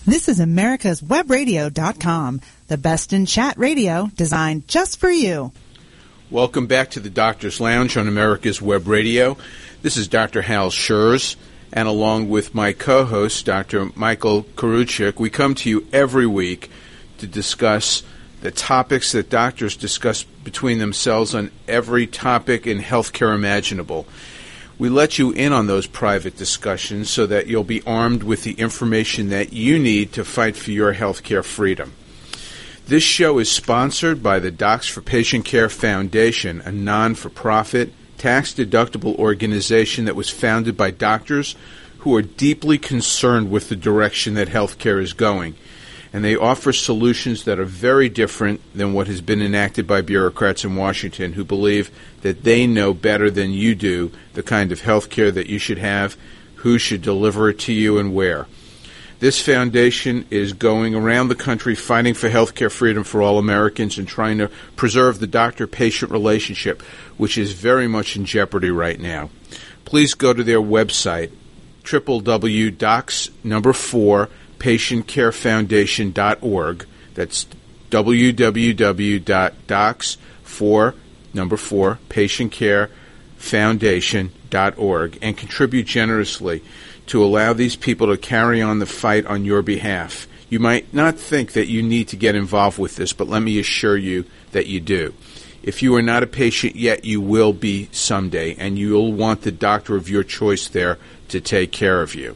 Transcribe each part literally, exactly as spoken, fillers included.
This is America's Web Radio dot com, the best in chat radio designed just for you. Welcome back to the Doctor's Lounge on America's Web Radio. This is Doctor Hal Scherz, and along with my co-host, Doctor Michael Karuchik, we come to you every week to discuss the topics that doctors discuss between themselves on every topic in healthcare imaginable. We let you in on those private discussions so that you'll be armed with the information that you need to fight for your healthcare freedom. This show is sponsored by the Docs for Patient Care Foundation, a non-for-profit, tax-deductible organization that was founded by doctors who are deeply concerned with the direction that healthcare is going. And they offer solutions that are very different than what has been enacted by bureaucrats in Washington who believe that they know better than you do the kind of health care that you should have, who should deliver it to you, and where. This foundation is going around the country fighting for health care freedom for all Americans and trying to preserve the doctor-patient relationship, which is very much in jeopardy right now. Please go to their website, w w w dot docs number four patient care foundation dot org. That's w w w dot docs for number four patient care foundation dot org and contribute generously to allow these people to carry on the fight on your behalf. You might not think that you need to get involved with this, but let me assure you that you do. If you are not a patient yet, you will be someday, and you'll want the doctor of your choice there to take care of you.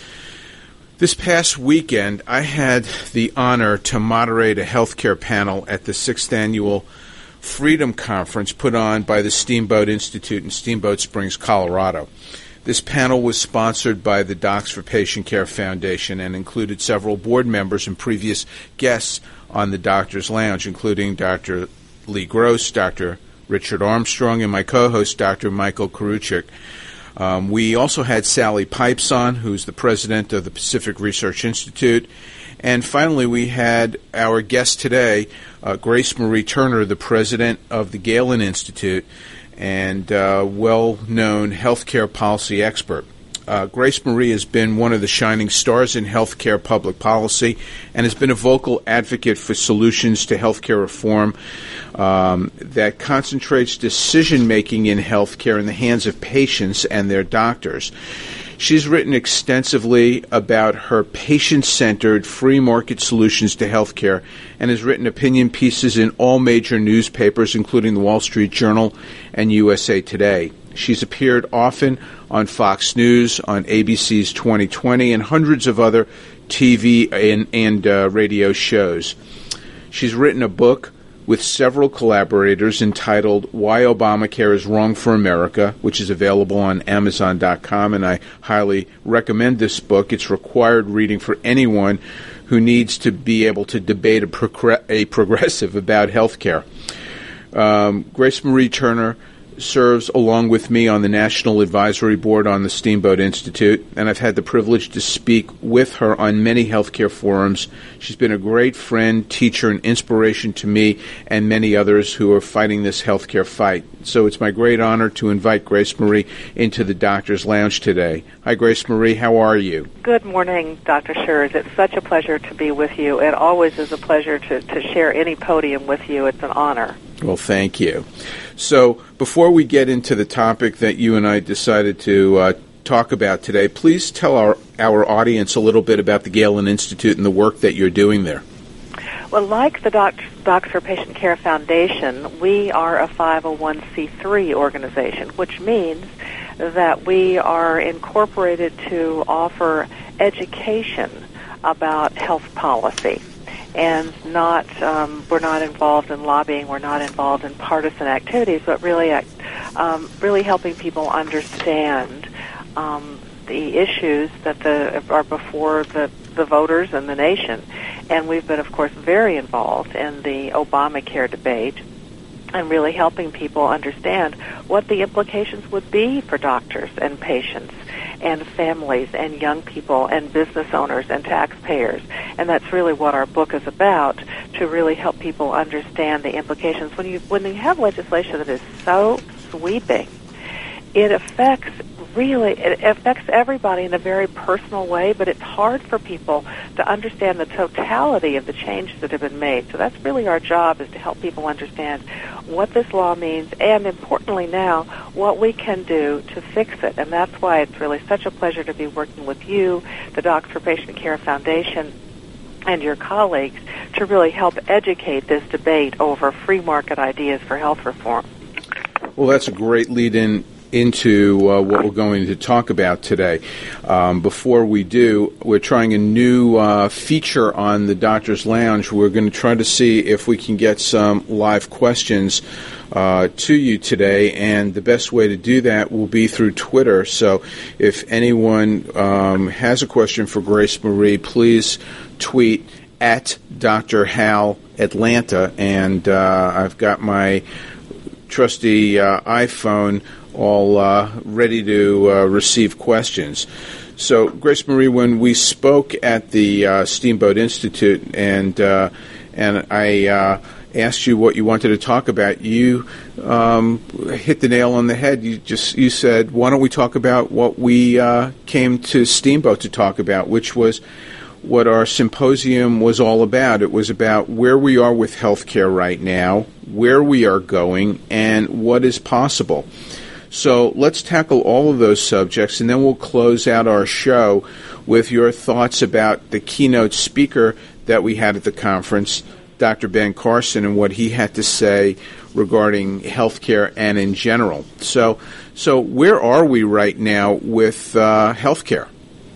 This past weekend, I had the honor to moderate a healthcare panel at the sixth Annual Freedom Conference put on by the Steamboat Institute in Steamboat Springs, Colorado. This panel was sponsored by the Docs for Patient Care Foundation and included several board members and previous guests on the Doctor's Lounge, including Doctor Lee Gross, Doctor Richard Armstrong, and my co-host, Doctor Michael Karuchik. Um, we also had Sally Pipes on, who's the president of the Pacific Research Institute. And finally, we had our guest today, uh, Grace Marie Turner, the president of the Galen Institute and uh, well-known healthcare policy expert. Uh, Grace Marie has been one of the shining stars in healthcare public policy and has been a vocal advocate for solutions to healthcare reform um, that concentrates decision-making in healthcare in the hands of patients and their doctors. She's written extensively about her patient-centered free market solutions to healthcare and has written opinion pieces in all major newspapers, including the Wall Street Journal and U S A Today. She's appeared often on Fox News, on A B C's twenty twenty, and hundreds of other T V and, and uh, radio shows. She's written a book with several collaborators entitled Why Obamacare is Wrong for America, which is available on amazon dot com, and I highly recommend this book. It's required reading for anyone who needs to be able to debate a, progr- a progressive about health care. Um, Grace Marie Turner serves along with me on the National Advisory Board on the Steamboat Institute, and I've had the privilege to speak with her on many healthcare forums. She's been a great friend, teacher, and inspiration to me and many others who are fighting this healthcare fight. So it's my great honor to invite Grace Marie into the Doctor's Lounge today. Hi, Grace Marie. How are you? Good morning, Doctor Scherz. It's such a pleasure to be with you. It always is a pleasure to, to share any podium with you. It's an honor. Well, thank you. So before we get into the topic that you and I decided to uh, talk about today, please tell our, our audience a little bit about the Galen Institute and the work that you're doing there. Well, like the Doc- Docs for Patient Care Foundation, we are a five oh one c three organization, which means that we are incorporated to offer education about health policy. And not, um, we're not involved in lobbying, we're not involved in partisan activities, but really, um, really helping people understand um, the issues that the, are before the, the voters and the nation. And we've been, of course, very involved in the Obamacare debate and really helping people understand what the implications would be for doctors and patients and families and young people and business owners and taxpayers. And that's really what our book is about, to really help people understand the implications. When you when you have legislation that is so sweeping, it affects really, it affects everybody in a very personal way, but it's hard for people to understand the totality of the changes that have been made. So that's really our job, is to help people understand what this law means, and importantly now, what we can do to fix it. And that's why it's really such a pleasure to be working with you, the Docs for Patient Care Foundation, and your colleagues to really help educate this debate over free market ideas for health reform. Well, that's a great lead-in into uh, what we're going to talk about today. Um, before we do, we're trying a new uh, feature on the Doctor's Lounge. We're going to try to see if we can get some live questions uh, to you today, and the best way to do that will be through Twitter. So if anyone um, has a question for Grace Marie, please tweet at Doctor Hal Atlanta, and uh, I've got my trusty uh, iPhone all uh, ready to uh, receive questions. So, Grace Marie, when we spoke at the uh, Steamboat Institute, and uh, and I uh, asked you what you wanted to talk about, you um, hit the nail on the head. You just you said, "Why don't we talk about what we uh, came to Steamboat to talk about?" Which was what our symposium was all about. It was about where we are with healthcare right now, where we are going, and what is possible. So let's tackle all of those subjects, and then we'll close out our show with your thoughts about the keynote speaker that we had at the conference, Doctor Ben Carson, and what he had to say regarding healthcare and in general. So, so where are we right now with uh, healthcare?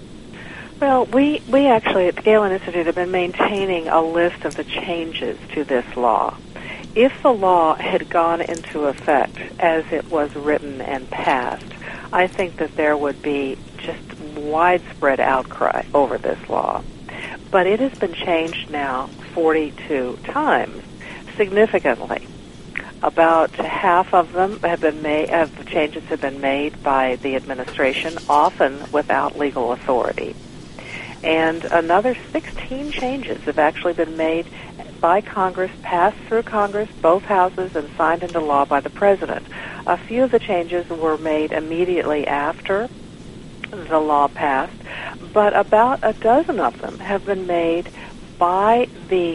Well, we, we actually at the Galen Institute have been maintaining a list of the changes to this law. If the law had gone into effect as it was written and passed, I think that there would be just widespread outcry over this law. But it has been changed now forty-two times, significantly. About half of them have been made, have changes have been made by the administration, often without legal authority. And another sixteen changes have actually been made by Congress, passed through Congress, both houses, and signed into law by the President. A few of the changes were made immediately after the law passed, but about a dozen of them have been made by the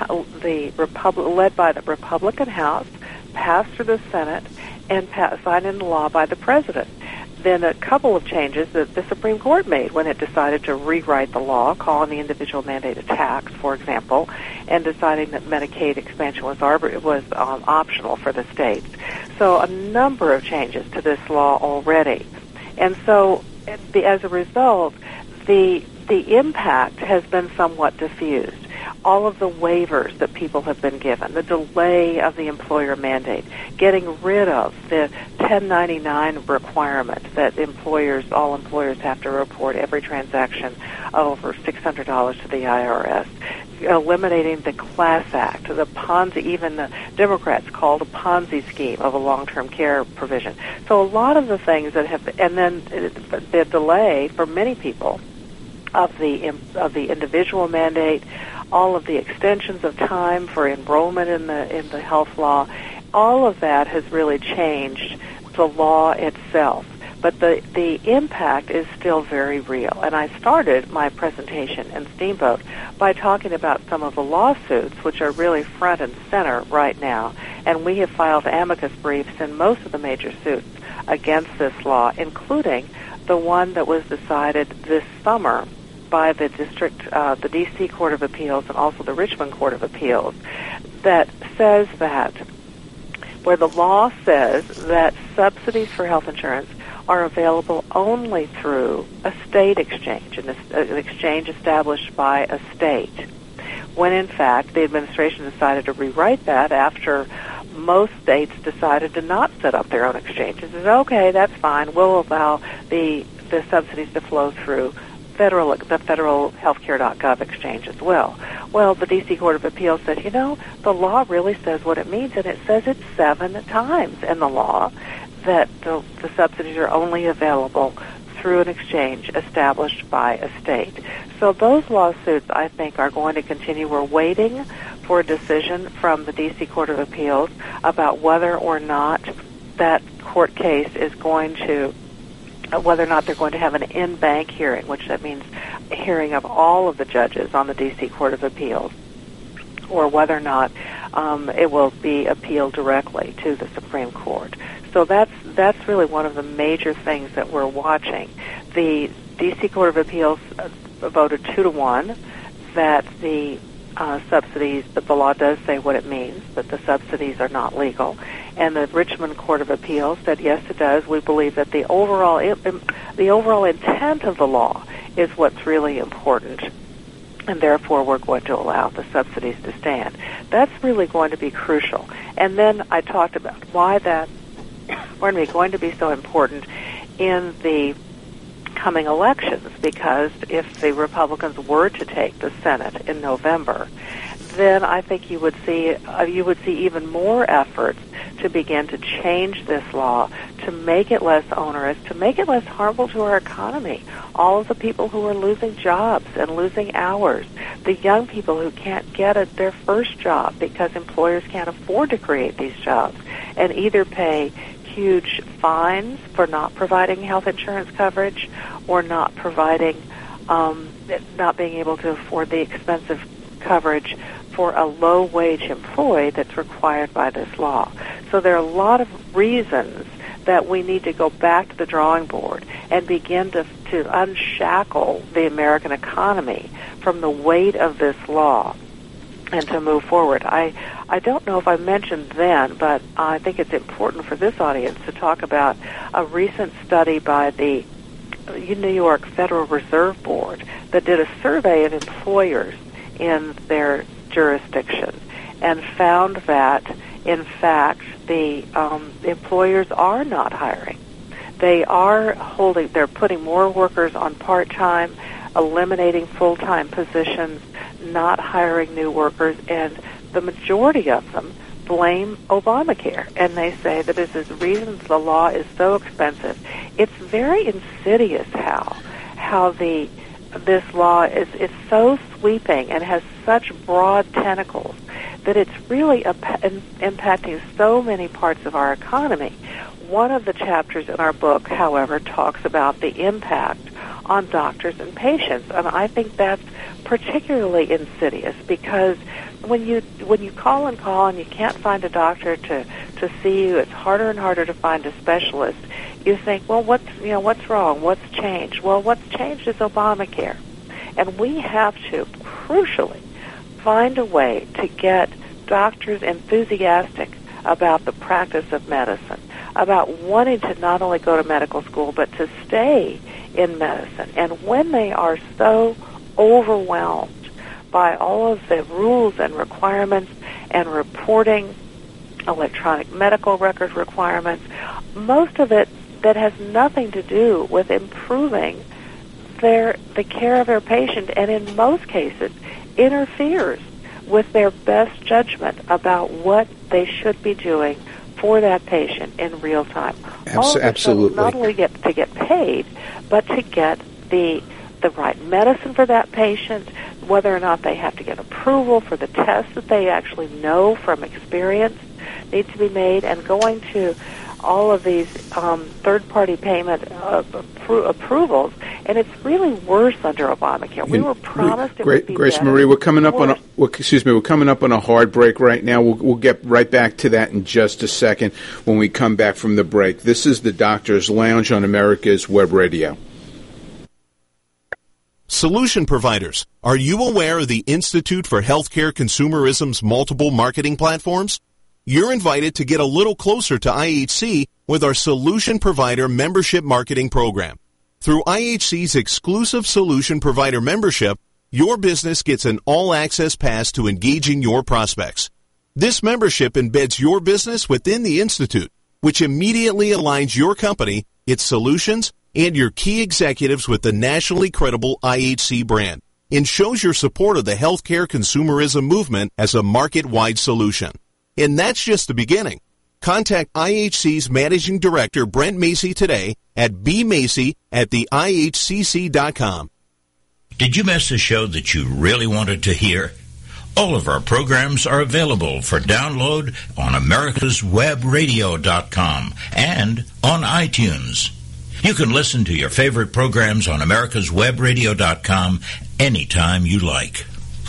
the Repub- led by the Republican House, passed through the Senate, and passed, signed into law by the President. Then a couple of changes that the Supreme Court made when it decided to rewrite the law, calling the individual mandate a tax, for example, and deciding that Medicaid expansion was, arbor- was um, optional for the states. So a number of changes to this law already. And so the, as a result, the the impact has been somewhat diffused. All of the waivers that people have been given, the delay of the employer mandate, getting rid of the ten ninety-nine requirement that employers, all employers have to report every transaction of over six hundred dollars to the I R S, eliminating the Class Act, the Ponzi, even the Democrats called a Ponzi scheme of a long-term care provision. So a lot of the things that have, and then the delay for many people of the of the individual mandate, all of the extensions of time for enrollment in the in the health law, all of that has really changed the law itself. But the, the impact is still very real. And I started my presentation in Steamboat by talking about some of the lawsuits which are really front and center right now. And we have filed amicus briefs in most of the major suits against this law, including the one that was decided this summer by the district, uh, the D C Court of Appeals and also the Richmond Court of Appeals, that says that, where the law says that subsidies for health insurance are available only through a state exchange, an, an exchange established by a state, when in fact the administration decided to rewrite that after most states decided to not set up their own exchanges. It's okay, that's fine, we'll allow the, the subsidies to flow through Federal, the federal healthcare dot gov exchange as well. Well, the D C Court of Appeals said, you know, the law really says what it means, and it says it seven times in the law that the, the subsidies are only available through an exchange established by a state. So those lawsuits, I think, are going to continue. We're waiting for a decision from the D C Court of Appeals about whether or not that court case is going to whether or not they're going to have an in-bank hearing, which that means a hearing of all of the judges on the D C Court of Appeals, or whether or not um, it will be appealed directly to the Supreme Court. So that's that's really one of the major things that we're watching. The D C Court of Appeals uh, voted two to one that the uh, subsidies, that the law does say what it means, that the subsidies are not legal. And the Richmond Court of Appeals said, yes, it does. We believe that the overall the overall intent of the law is what's really important, and therefore we're going to allow the subsidies to stand. That's really going to be crucial. And then I talked about why that, pardon me, going to be so important in the coming elections, because if the Republicans were to take the Senate in November, then I think you would see uh, you would see even more efforts to begin to change this law, to make it less onerous, to make it less harmful to our economy. All of the people who are losing jobs and losing hours, the young people who can't get a, their first job because employers can't afford to create these jobs, and either pay huge fines for not providing health insurance coverage or not providing, um, not being able to afford the expensive coverage for a low-wage employee that's required by this law. So there are a lot of reasons that we need to go back to the drawing board and begin to, to unshackle the American economy from the weight of this law and to move forward. I, I don't know if I mentioned then, but I think it's important for this audience to talk about a recent study by the New York Federal Reserve Board that did a survey of employers in their jurisdiction and found that, in fact, the um, employers are not hiring. They are holding, they're putting more workers on part-time, eliminating full-time positions, not hiring new workers, and the majority of them blame Obamacare, and they say that it is reasons the law is so expensive. It's very insidious how how the this law is is so sweeping and has such broad tentacles that it's really a, in, impacting so many parts of our economy. One of the chapters in our book, however, talks about the impact on doctors and patients, and I think that's particularly insidious because when you when you call and call and you can't find a doctor to, to see you, it's harder and harder to find a specialist. You think, well, what's you know what's wrong? What's changed? Well, what's changed is Obamacare, and we have to crucially find a way to get doctors enthusiastic about the practice of medicine, about wanting to not only go to medical school but to stay in medicine. And when they are so overwhelmed by all of the rules and requirements and reporting, electronic medical record requirements, most of it that has nothing to do with improving their the care of their patient, and in most cases interferes with their best judgment about what they should be doing for that patient in real time. Abs- All of absolutely. Not only get to get paid, but to get the the right medicine for that patient, whether or not they have to get approval for the tests that they actually know from experience need to be made, and going to all of these um, third-party payment uh, appro- approvals, and it's really worse under Obamacare. We were promised it Gra- would be Grace better. Marie, we're coming up Worse. on a well, excuse me, we're coming up on a hard break right now. We'll, we'll get right back to that in just a second when we come back from the break. This is the Doctor's Lounge on America's Web Radio. Solution providers, are you aware of the Institute for Healthcare Consumerism's multiple marketing platforms? You're invited to get a little closer to I H C with our Solution Provider Membership Marketing Program. Through I H C's exclusive Solution Provider membership, your business gets an all-access pass to engaging your prospects. This membership embeds your business within the Institute, which immediately aligns your company, its solutions, and your key executives with the nationally credible I H C brand, and shows your support of the healthcare consumerism movement as a market-wide solution. And that's just the beginning. Contact I H C's Managing Director Brent Macy today at b macy at the i h c c dot com. Did you miss a show that you really wanted to hear? All of our programs are available for download on americas web radio dot com and on iTunes. You can listen to your favorite programs on americas web radio dot com anytime you like.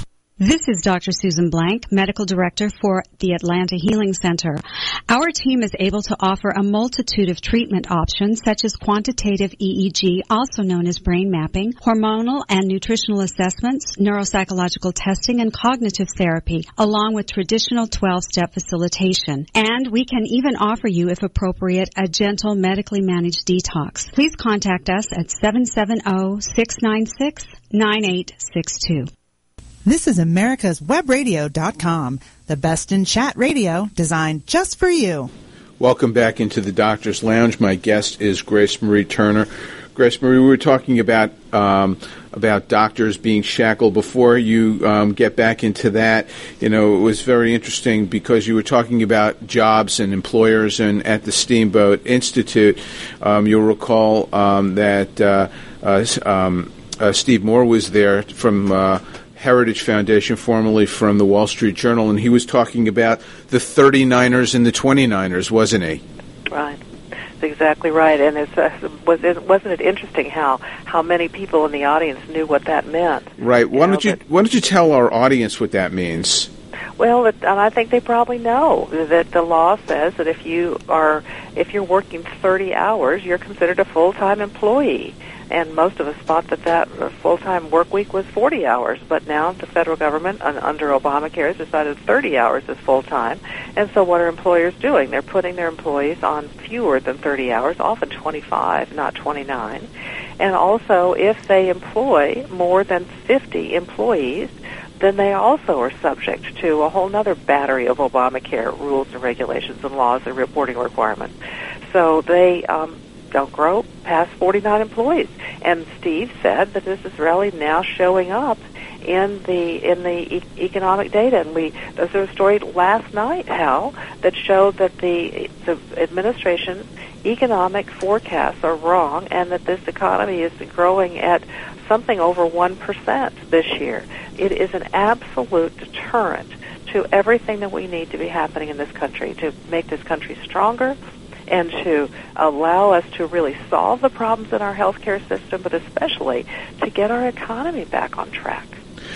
This is Doctor Susan Blank, Medical Director for the Atlanta Healing Center. Our team is able to offer a multitude of treatment options such as quantitative E E G, also known as brain mapping, hormonal and nutritional assessments, neuropsychological testing, and cognitive therapy, along with traditional twelve-step facilitation. And we can even offer you, if appropriate, a gentle medically managed detox. Please contact us at seven seven zero, six nine six, nine eight six two. This is americas web radio dot com, the best in chat radio designed just for you. Welcome back into the Doctor's Lounge. My guest is Grace Marie Turner. Grace Marie, we were talking about um, about doctors being shackled. Before you um, get back into that, you know, it was very interesting because you were talking about jobs and employers, and at the Steamboat Institute, um, you'll recall um, that uh, uh, um, uh, Steve Moore was there from Uh, Heritage Foundation, formerly from the Wall Street Journal, and he was talking about the thirty-niners and the twenty-niners, wasn't he? Right. That's exactly right. And it's, uh, was it, wasn't it interesting how, how many people in the audience knew what that meant? Right. Why you don't know, you Why don't you tell our audience what that means? Well, it, and I think they probably know that the law says that if you are if you're working thirty hours, you're considered a full-time employee. And most of us thought that that full-time work week was forty hours, but now the federal government, under Obamacare, has decided thirty hours is full-time. And so what are employers doing? They're putting their employees on fewer than thirty hours, often twenty-five, not twenty-nine. And also, if they employ more than fifty employees, then they also are subject to a whole other battery of Obamacare rules and regulations and laws and reporting requirements. So they um, don't grow past forty-nine employees. And Steve said that this is really now showing up in the in the e- economic data. And we there was a story last night, Hal, that showed that the the administration's economic forecasts are wrong, and that this economy is growing at something over one percent this year. It is an absolute deterrent to everything that we need to be happening in this country to make this country stronger and to allow us to really solve the problems in our healthcare system, but especially to get our economy back on track.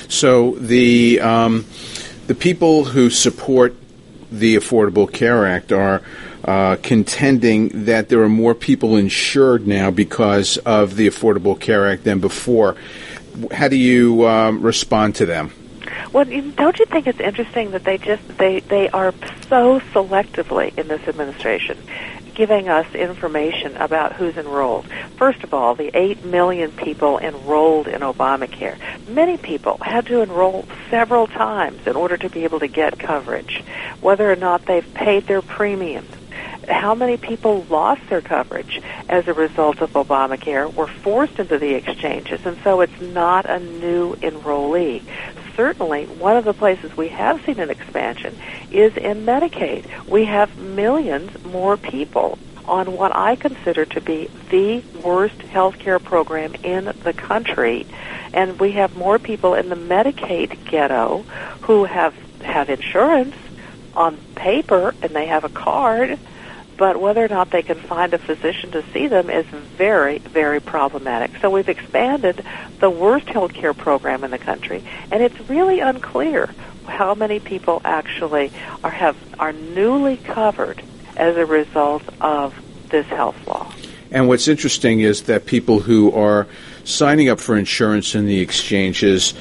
So the um, the people who support the Affordable Care Act are uh, contending that there are more people insured now because of the Affordable Care Act than before. How do you um, respond to them? Well, don't you think it's interesting that they just they, they are so selectively in this administration giving us information about who's enrolled? First of all, the eight million people enrolled in Obamacare. Many people had to enroll several times in order to be able to get coverage, whether or not they've paid their premiums. How many people lost their coverage as a result of Obamacare, were forced into the exchanges, and so it's not a new enrollee. Certainly, one of the places we have seen an expansion is in Medicaid. We have millions more people on what I consider to be the worst health care program in the country, and we have more people in the Medicaid ghetto who have, have insurance on paper, and they have a card, but whether or not they can find a physician to see them is very, very problematic. So we've expanded the worst health care program in the country, and it's really unclear how many people actually are have are newly covered as a result of this health law. And what's interesting is that people who are signing up for insurance in the exchanges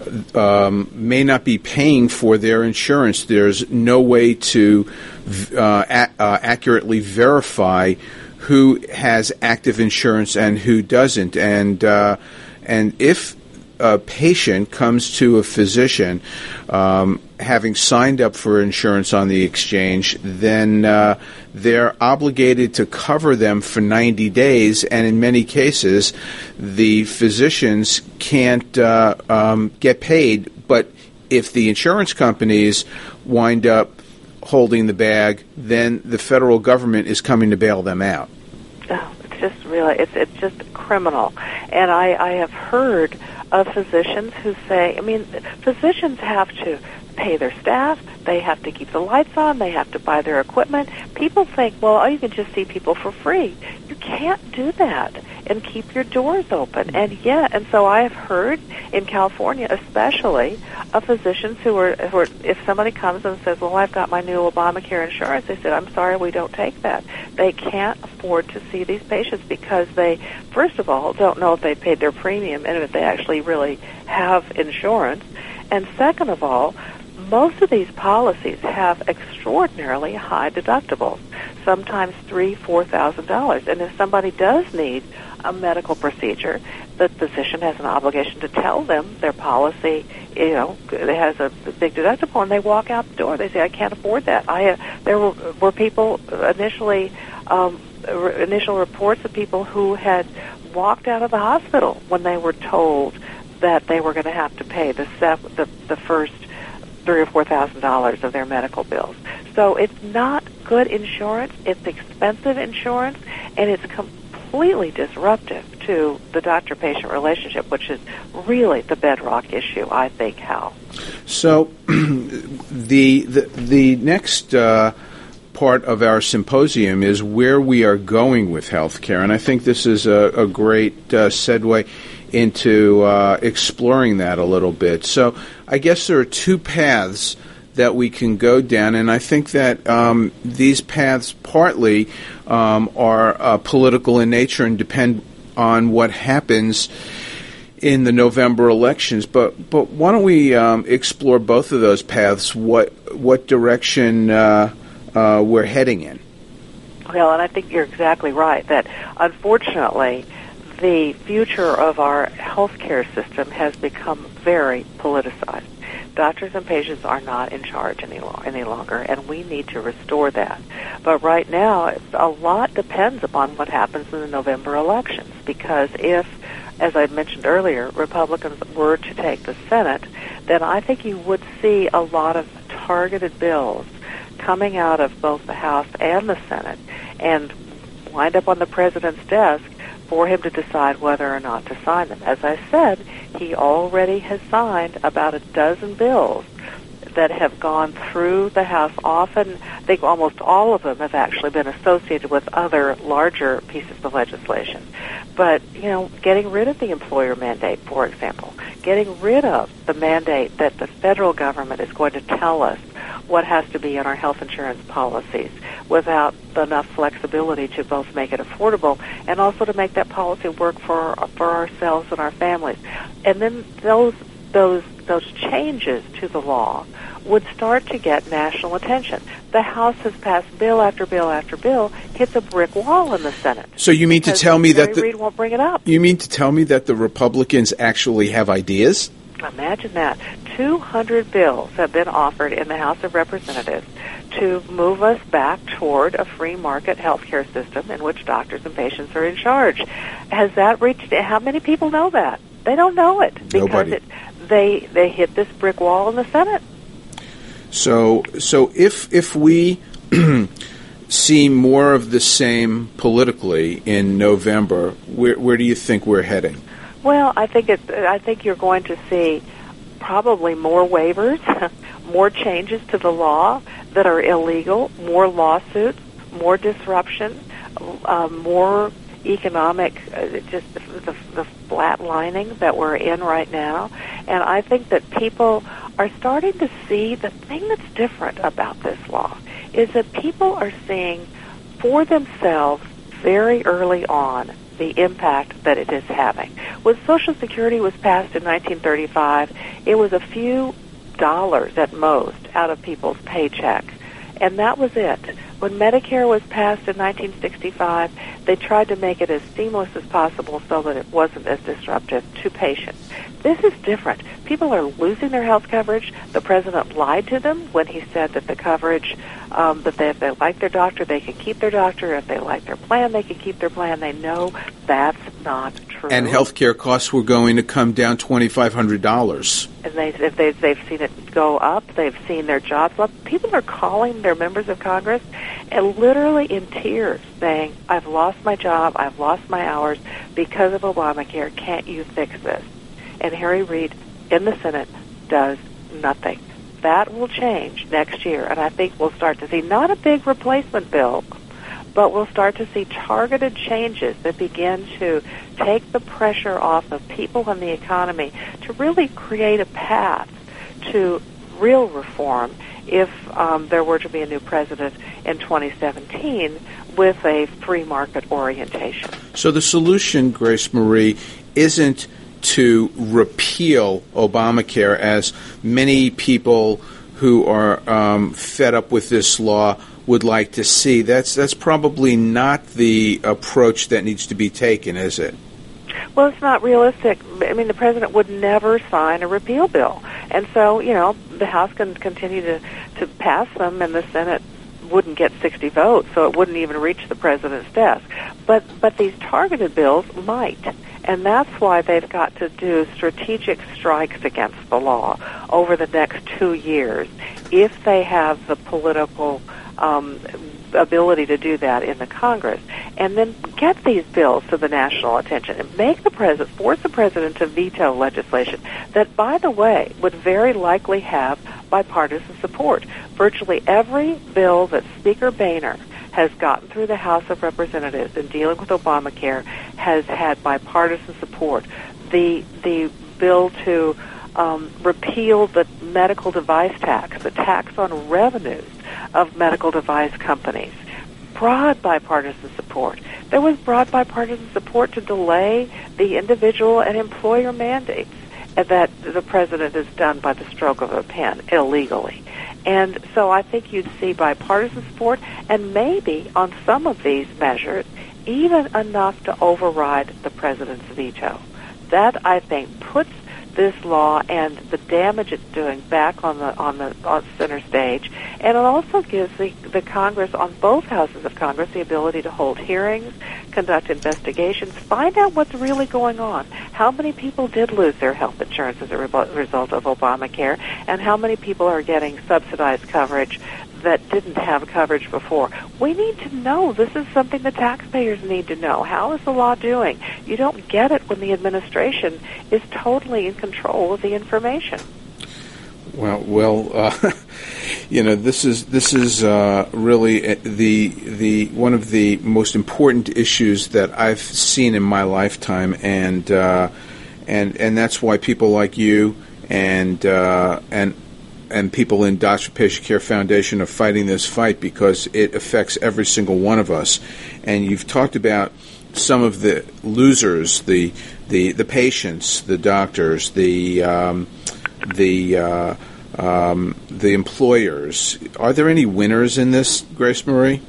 um, may not be paying for their insurance. There's no way to uh, a- uh, accurately verify who has active insurance and who doesn't. And uh, and if a patient comes to a physician um, having signed up for insurance on the exchange, then uh, they're obligated to cover them for ninety days, and in many cases, the physicians can't uh, um, get paid. But if the insurance companies wind up holding the bag, then the federal government is coming to bail them out. Oh, it's just really, it's it's just criminal. And I, I have heard of physicians who say, I mean, physicians have to pay their staff. They have to keep the lights on. They have to buy their equipment. People think, well, oh, you can just see people for free. You can't do that and keep your doors open. And yet, and so I have heard in California, especially, of physicians who are, who are, if somebody comes and says, well, I've got my new Obamacare insurance, they said, I'm sorry, we don't take that. They can't afford to see these patients because they, first of all, don't know if they paid their premium and if they actually really have insurance. And second of all, most of these policies have extraordinarily high deductibles, sometimes three, four thousand dollars. And if somebody does need a medical procedure, the physician has an obligation to tell them their policy, you know, it has a big deductible, and they walk out the door. They say, I can't afford that. I uh, there were, were people initially, um, initial reports of people who had walked out of the hospital when they were told that they were going to have to pay the sep- the, the first three or four thousand dollars of their medical bills. So it's not good insurance. It's expensive insurance, and it's completely disruptive to the doctor-patient relationship, which is really the bedrock issue, I think, Hal. So the the the next uh, part of our symposium is where we are going with healthcare, and I think this is a, a great uh, segue into uh, exploring that a little bit. So I guess there are two paths that we can go down, and I think that um, these paths partly um, are uh, political in nature and depend on what happens in the November elections. But but why don't we um, explore both of those paths, what, what direction uh, uh, we're heading in? Well, and I think you're exactly right, that unfortunately the future of our healthcare system has become very politicized. Doctors and patients are not in charge any, lo- any longer, and we need to restore that. But right now, a lot depends upon what happens in the November elections, because if, as I mentioned earlier, Republicans were to take the Senate, then I think you would see a lot of targeted bills coming out of both the House and the Senate and wind up on the president's desk for him to decide whether or not to sign them. As I said, he already has signed about a dozen bills that have gone through the House. Often, I think almost all of them have actually been associated with other larger pieces of legislation. But, you know, getting rid of the employer mandate, for example, getting rid of the mandate that the federal government is going to tell us what has to be in our health insurance policies without enough flexibility to both make it affordable and also to make that policy work for for ourselves and our families. And then those those those changes to the law would start to get national attention. The House has passed bill after bill after bill, hits a brick wall in the Senate. So you mean to tell me that the, Reid won't bring it up. You mean to tell me that the Republicans actually have ideas? Imagine that. two hundred bills have been offered in the House of Representatives to move us back toward a free market healthcare system in which doctors and patients are in charge. Has that reached? How many people know that? They don't know it because Nobody. it, they they hit this brick wall in the Senate. So so if if we see more of the same politically in November, where where do you think we're heading? Well, I think it. I think you're going to see probably more waivers, more changes to the law that are illegal, more lawsuits, more disruption, uh, more economic, uh, just the, the, the flatlining that we're in right now. And I think that people are starting to see the thing that's different about this law is that people are seeing for themselves very early on the impact that it is having. When Social Security was passed in nineteen thirty-five, it was a few dollars at most out of people's paycheck, and that was it. When Medicare was passed in nineteen sixty-five, they tried to make it as seamless as possible so that it wasn't as disruptive to patients. This is different. People are losing their health coverage. The president lied to them when he said that the coverage, um, that they, if they like their doctor, they can keep their doctor. If they like their plan, they can keep their plan. They know that's not true. And health care costs were going to come down twenty-five hundred dollars. And they, if they, they've seen it go up, they've seen their jobs up. People are calling their members of Congress and literally in tears saying, I've lost my job, I've lost my hours because of Obamacare. Can't you fix this? And Harry Reid in the Senate does nothing. that will change next year, and I think we'll start to see not a big replacement bill, but we'll start to see targeted changes that begin to take the pressure off of people in the economy to really create a path to real reform if um, there were to be a new president in twenty seventeen with a free market orientation. So the solution, Grace Marie, isn't to repeal Obamacare, as many people who are um, fed up with this law would like to see. That's that's probably not the approach that needs to be taken, is it? Well, it's not realistic. I mean, the president would never sign a repeal bill. And so, you know, the House can continue to, to pass them, and the Senate wouldn't get sixty votes, so it wouldn't even reach the president's desk. But but these targeted bills might. And that's why they've got to do strategic strikes against the law over the next two years if they have the political um, ability to do that in the Congress. And then get these bills to the national attention and make the president, force the president to veto legislation that, by the way, would very likely have bipartisan support. Virtually every bill that Speaker Boehner has gotten through the House of Representatives in dealing with Obamacare has had bipartisan support. The the bill to um, repeal the medical device tax, the tax on revenues of medical device companies, broad bipartisan support. There was broad bipartisan support to delay the individual and employer mandates that the president has done by the stroke of a pen illegally. And so I think you'd see bipartisan support and maybe on some of these measures even enough to override the president's veto. That, I think, puts this law and the damage it's doing back on the on the on center stage, and it also gives the, the Congress, on both houses of Congress, the ability to hold hearings, conduct investigations, find out what's really going on. How many people did lose their health insurance as a re- result of Obamacare, and how many people are getting subsidized coverage that didn't have coverage before. We need to know. This is something the taxpayers need to know. How is the law doing? You don't get it when the administration is totally in control of the information. Well, well, uh, you know, this is this is uh, really the the one of the most important issues that I've seen in my lifetime, and uh, and and that's why people like you and uh, and. and people in Doctor Patient Care Foundation are fighting this fight because it affects every single one of us. And you've talked about some of the losers, the the, the patients, the doctors, the um, the uh, um, the employers. Are there any winners in this, Grace Marie?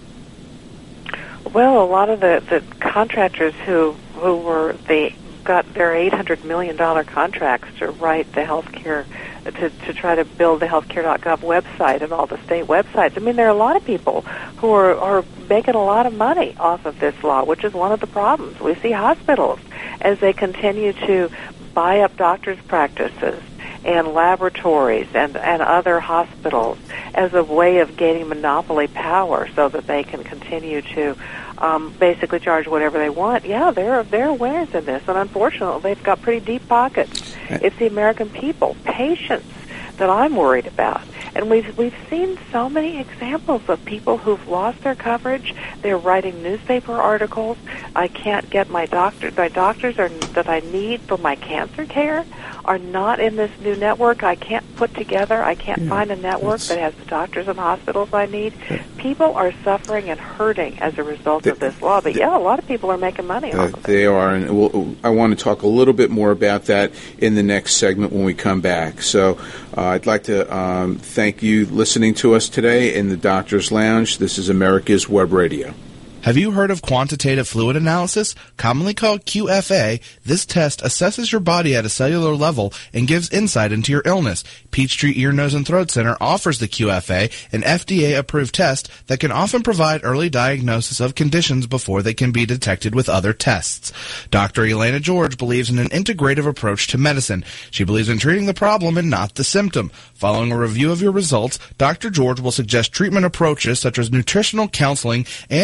Well, a lot of the, the contractors who who were they got their eight hundred million dollars contracts to write the healthcare. To, to try to build the healthcare dot gov website and all the state websites. I mean, there are a lot of people who are, are making a lot of money off of this law, which is one of the problems. We see hospitals, as they continue to buy up doctors' practices and laboratories and, and other hospitals as a way of gaining monopoly power so that they can continue to um, basically charge whatever they want. Yeah, they're, they're winners in this, and unfortunately, they've got pretty deep pockets. It's the American people, patients, that I'm worried about. And we've we've seen so many examples of people who've lost their coverage. They're writing newspaper articles. I can't get my doctor. My doctors are, that I need for my cancer care are not in this new network. I can't put together. I can't yeah, find a network that has the doctors and hospitals I need. Yeah. People are suffering and hurting as a result the, of this law. But the, yeah, a lot of people are making money uh, off of it. They are, and we'll, I want to talk a little bit more about that in the next segment when we come back. So uh, I'd like to um, thank you listening to us today in the Doctor's Lounge. This is America's Web Radio. Have you heard of quantitative fluid analysis? Commonly called Q F A, this test assesses your body at a cellular level and gives insight into your illness. Peachtree Ear, Nose, and Throat Center offers the Q F A, an F D A-approved test that can often provide early diagnosis of conditions before they can be detected with other tests. Doctor Elena George believes in an integrative approach to medicine. She believes in treating the problem and not the symptom. Following a review of your results, Doctor George will suggest treatment approaches such as nutritional counseling and or the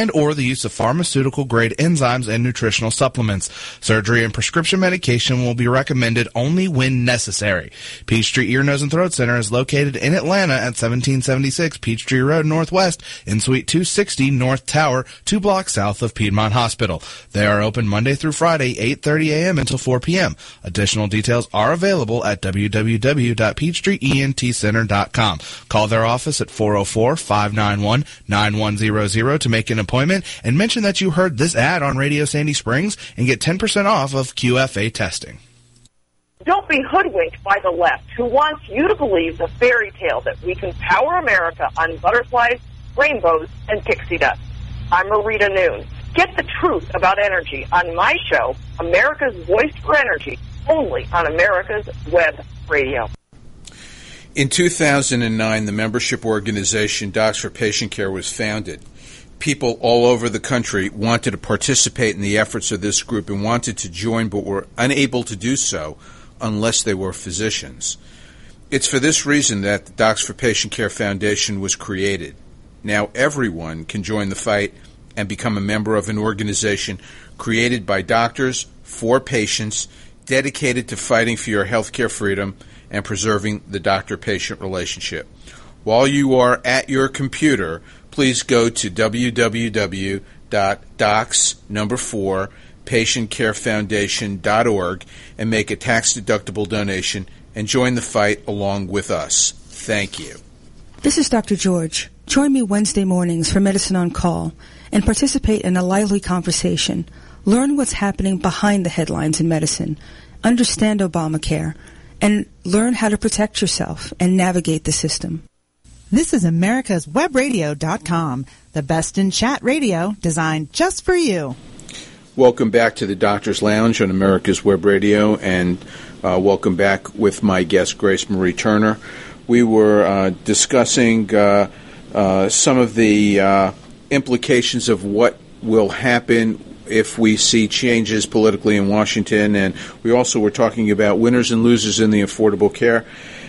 use of pharmaceutical-grade enzymes and nutritional supplements. Surgery and prescription medication will be recommended only when necessary. Peachtree Ear, Nose, and Throat Center is located in Atlanta at seventeen seventy-six Peachtree Road Northwest in Suite two sixty North Tower, two blocks south of Piedmont Hospital. They are open Monday through Friday, eight thirty a.m. until four p.m. Additional details are available at w w w dot peachtree e n t center dot com. Call their office at four oh four, five nine one, nine one zero zero to make an appointment and mention that you heard this ad on Radio Sandy Springs and get ten percent off of Q F A testing. Don't be hoodwinked by the left, who wants you to believe the fairy tale that we can power America on butterflies, rainbows, and pixie dust. I'm Marita Noon. Get the truth about energy on my show, America's Voice for Energy, only on America's Web Radio. In two thousand nine, the membership organization Docs for Patient Care was founded. People all over the country wanted to participate in the efforts of this group and wanted to join but were unable to do so unless they were physicians. It's for this reason that the Docs for Patient Care Foundation was created. Now everyone can join the fight and become a member of an organization created by doctors for patients, dedicated to fighting for your healthcare freedom and preserving the doctor-patient relationship. While you are at your computer, please go to w w w dot docs number four patient care foundation dot org and make a tax-deductible donation and join the fight along with us. Thank you. This is Doctor George. Join me Wednesday mornings for Medicine on Call and participate in a lively conversation. Learn what's happening behind the headlines in medicine. Understand Obamacare. And learn how to protect yourself and navigate the system. This is America's Web Radio dot com, the best in chat radio designed just for you. Welcome back to the Doctor's Lounge on America's Web Radio, and uh, welcome back with my guest, Grace Marie Turner. We were uh, discussing uh, uh, some of the uh, implications of what will happen if we see changes politically in Washington, and we also were talking about winners and losers in the Affordable Care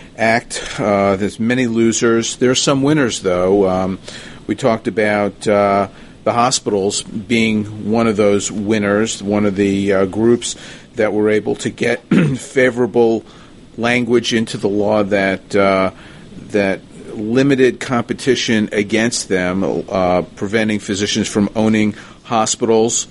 Act. Uh, there's many losers. There are some winners, though. Um, we talked about uh, the hospitals being one of those winners, one of the uh, groups that were able to get favorable language into the law that uh, that limited competition against them, uh, preventing physicians from owning hospitals,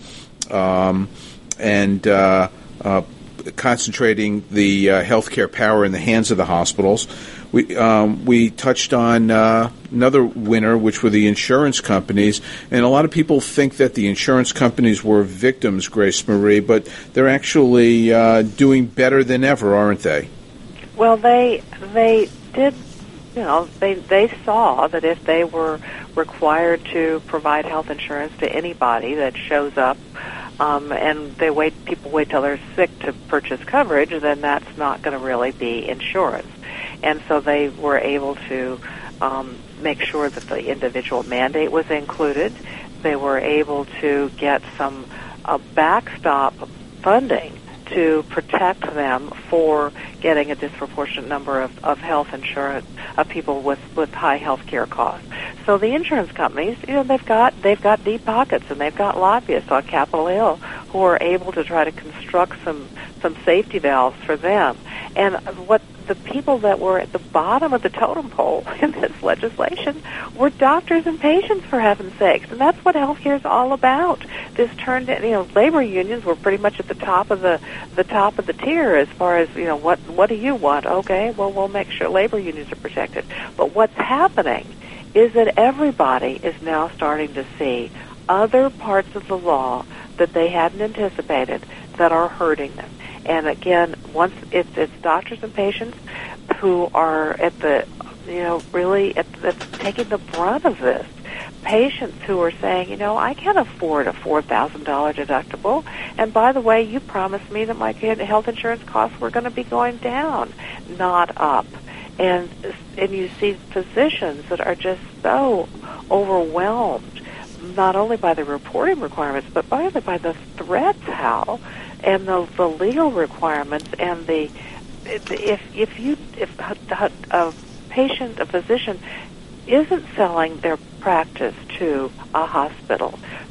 um, and uh, uh, concentrating the uh, healthcare power in the hands of the hospitals. We um, we touched on uh, another winner, which were the insurance companies, and a lot of people think that the insurance companies were victims, Grace Marie, but they're actually uh, doing better than ever, aren't they? Well, they they did. You know, they they saw that if they were required to provide health insurance to anybody that shows up, um, and they wait, people wait till they're sick to purchase coverage, then that's not going to really be insurance. And so they were able to um, make sure that the individual mandate was included. They were able to get some uh, backstop funding to protect them for getting a disproportionate number of, of health insurance of people with, with high health care costs. So the insurance companies, you know, they've got they've got deep pockets, and they've got lobbyists on Capitol Hill who are able to try to construct some some safety valves for them. And what the people that were at the bottom of the totem pole in this legislation were doctors and patients, for heaven's sakes. And that's what healthcare is all about. This turned, you know, labor unions were pretty much at the top of the the top of the tier as far as, you know, what what do you want? Okay, well, we'll make sure labor unions are protected. But what's happening is that everybody is now starting to see other parts of the law that they hadn't anticipated that are hurting them. And again, once it's, it's doctors and patients who are at the, you know, really at, at taking the brunt of this. Patients who are saying, you know, I can't afford a four thousand dollars deductible. And by the way, you promised me that my health insurance costs were going to be going down, not up. And and you see physicians that are just so overwhelmed, not only by the reporting requirements, but by the, by the threats, Hal, and the, the legal requirements, and the if if you if a, a patient, a physician, isn't selling their practice to a hospital,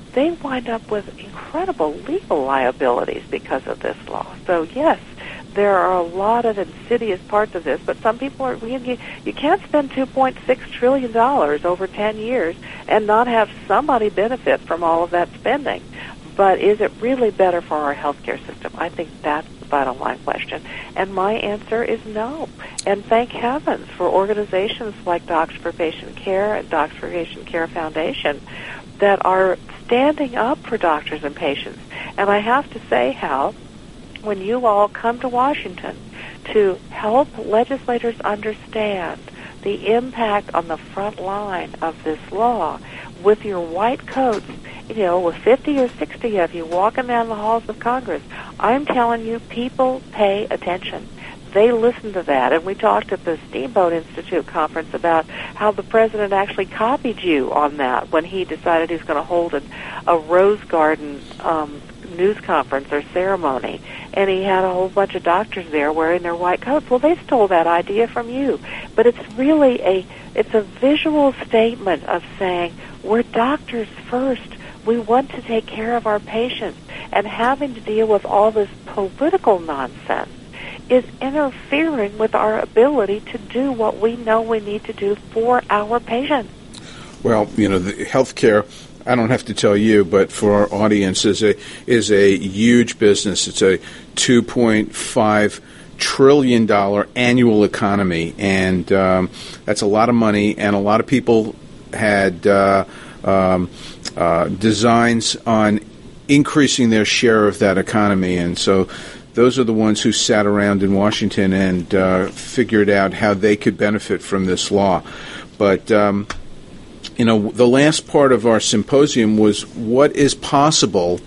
they wind up with incredible legal liabilities because of this law. So yes, there are a lot of insidious parts of this, but some people are, you, you can't spend two point six trillion dollars over ten years and not have somebody benefit from all of that spending. But is it really better for our healthcare system? I think that's the bottom line question. And my answer is no. And thank heavens for organizations like Docs for Patient Care and Docs for Patient Care Foundation that are standing up for doctors and patients. And I have to say, Hal, when you all come to Washington to help legislators understand the impact on the front line of this law, with your white coats, you know, with fifty or sixty of you walking down the halls of Congress, I'm telling you, people pay attention. They listen to that. And we talked at the Steamboat Institute conference about how the president actually copied you on that when he decided he was going to hold a, a Rose Garden um, news conference or ceremony. And he had a whole bunch of doctors there wearing their white coats. Well, they stole that idea from you. But it's really a, it's a visual statement of saying, we're doctors first. We want to take care of our patients. And having to deal with all this political nonsense is interfering with our ability to do what we know we need to do for our patients. Well, you know, the healthcare, I don't have to tell you, but for our audience, is a is a huge business. It's a two point five trillion dollars annual economy, and um, that's a lot of money, and a lot of people had uh, um, uh, designs on increasing their share of that economy, and so those are the ones who sat around in Washington and uh, figured out how they could benefit from this law. But, um, you know, the last part of our symposium was what is possible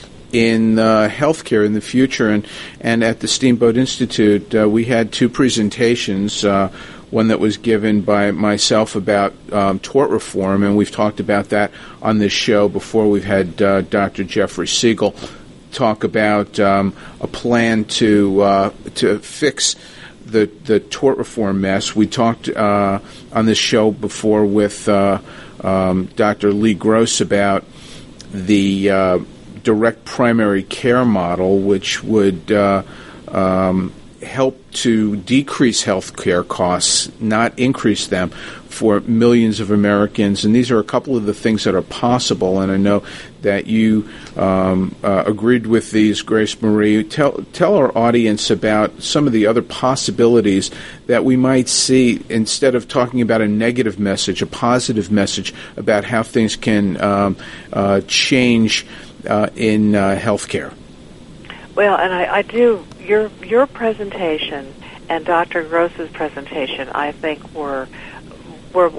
in uh, healthcare in the future. And, and at the Steamboat Institute, uh, we had two presentations, uh, one that was given by myself about um, tort reform, and we've talked about that on this show before. We've had uh, Doctor Jeffrey Siegel talk about um, a plan to uh, to fix the the tort reform mess. We talked uh, on this show before with uh, um, Doctor Lee Gross about the uh, direct primary care model, which would uh, um, help to decrease health care costs, not increase them, for millions of Americans. And these are a couple of the things that are possible, and I know that you um, uh, agreed with these, Grace Marie. Tell, tell our audience about some of the other possibilities that we might see, instead of talking about a negative message, a positive message about how things can um, uh, change uh, in uh, healthcare. Well, and I, I do, your your presentation and Doctor Gross's presentation, I think, were were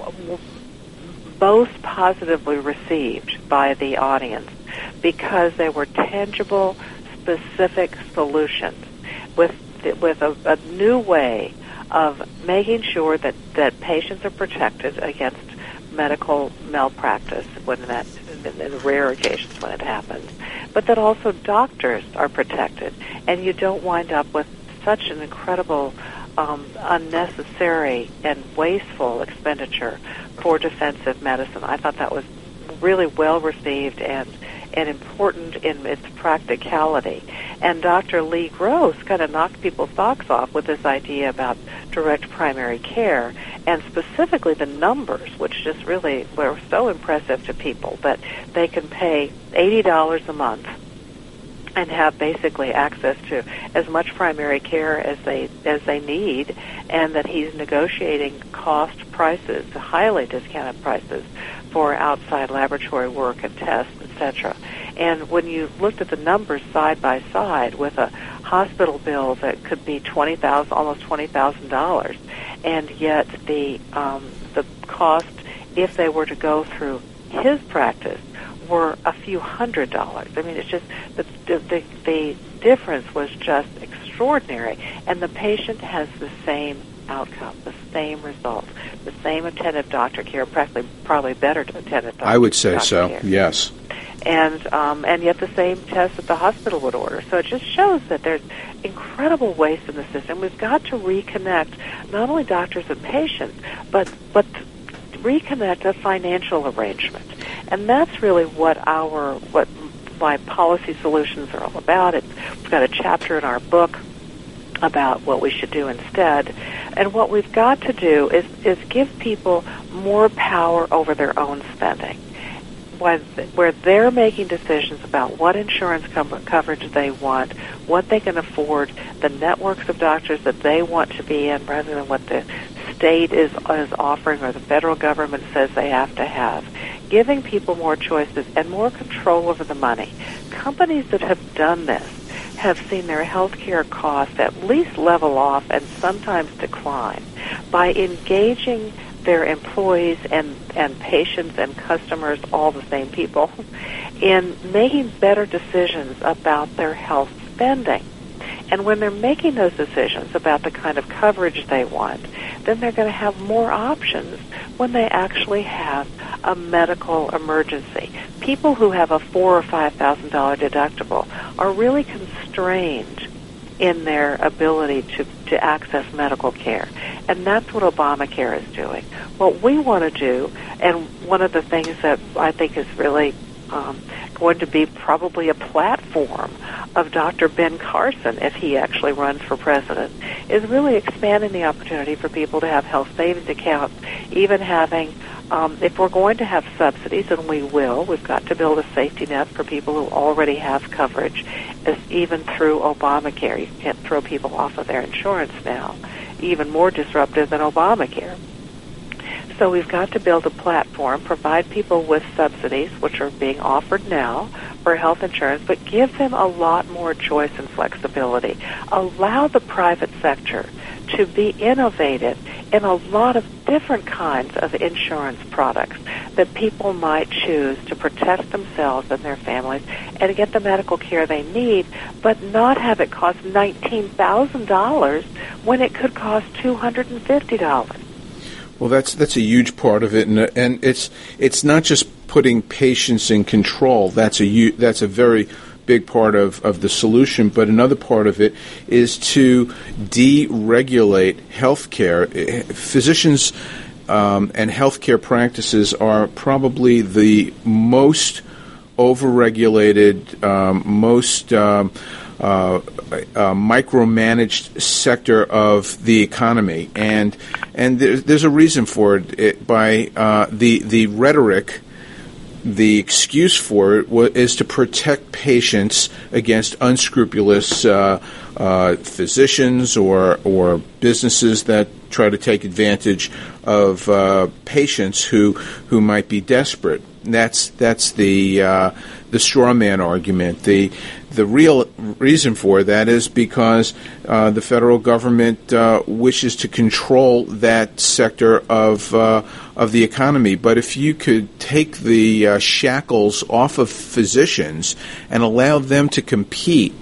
both positively received by the audience because they were tangible, specific solutions with with a, a new way of making sure that, that patients are protected against medical malpractice when that in, in rare occasions when it happens, but that also doctors are protected, and you don't wind up with such an incredible um, unnecessary and wasteful expenditure for defensive medicine. I thought that was really well received and and important in its practicality. And Doctor Lee Gross kind of knocked people's socks off with this idea about direct primary care, and specifically the numbers, which just really were so impressive to people, that they can pay eighty dollars a month and have basically access to as much primary care as they as they need, and that he's negotiating cost prices, highly discounted prices, for outside laboratory work and tests, et cetera. And when you looked at the numbers side by side with a hospital bill that could be twenty thousand, almost twenty thousand dollars, and yet the um, the cost, if they were to go through his practice, were a few hundred dollars. I mean, it's just the the the difference was just extraordinary, and the patient has the same outcome, the same result, the same attentive doctor care, practically probably better attentive doctor. I would say doctor so. Care. Yes. And um, and yet the same test that the hospital would order. So it just shows that there's incredible waste in the system. We've got to reconnect not only doctors and patients, but but reconnect a financial arrangement. And that's really what our what my policy solutions are all about. It's, we've got a chapter in our book about what we should do instead. And what we've got to do is, is give people more power over their own spending, where they're making decisions about what insurance com- coverage they want, what they can afford, the networks of doctors that they want to be in rather than what the state is, is offering or the federal government says they have to have. Giving people more choices and more control over the money. Companies that have done this have seen their health care costs at least level off and sometimes decline by engaging their employees and, and patients and customers, all the same people, in making better decisions about their health spending. And when they're making those decisions about the kind of coverage they want, then they're going to have more options when they actually have a medical emergency. People who have a four or five thousand dollar deductible are really constrained in their ability to, to access medical care. And that's what Obamacare is doing. What we want to do, and one of the things that I think is really um, going to be probably a platform of Doctor Ben Carson, if he actually runs for president, is really expanding the opportunity for people to have health savings accounts, even having, um, if we're going to have subsidies, and we will, we've got to build a safety net for people who already have coverage, as even through Obamacare. You can't throw people off of their insurance now, even more disruptive than Obamacare. So we've got to build a platform, provide people with subsidies, which are being offered now for health insurance, but give them a lot more choice and flexibility. Allow the private sector to be innovative in a lot of different kinds of insurance products that people might choose to protect themselves and their families and to get the medical care they need, but not have it cost nineteen thousand dollars when it could cost two hundred fifty dollars. Well, that's that's a huge part of it, and and it's it's not just putting patients in control. That's a that's a very big part of, of the solution. But another part of it is to deregulate healthcare. Physicians um, and healthcare practices are probably the most overregulated, um, most um, Uh, uh, micromanaged sector of the economy, and and there's, there's a reason for it. it by uh, the the rhetoric, the excuse for it w- is to protect patients against unscrupulous uh, uh, physicians or or businesses that try to take advantage of uh, patients who who might be desperate. That's that's the uh, the straw man argument. The the real reason for that is because uh, the federal government uh, wishes to control that sector of uh, of the economy. But if you could take the uh, shackles off of physicians and allow them to compete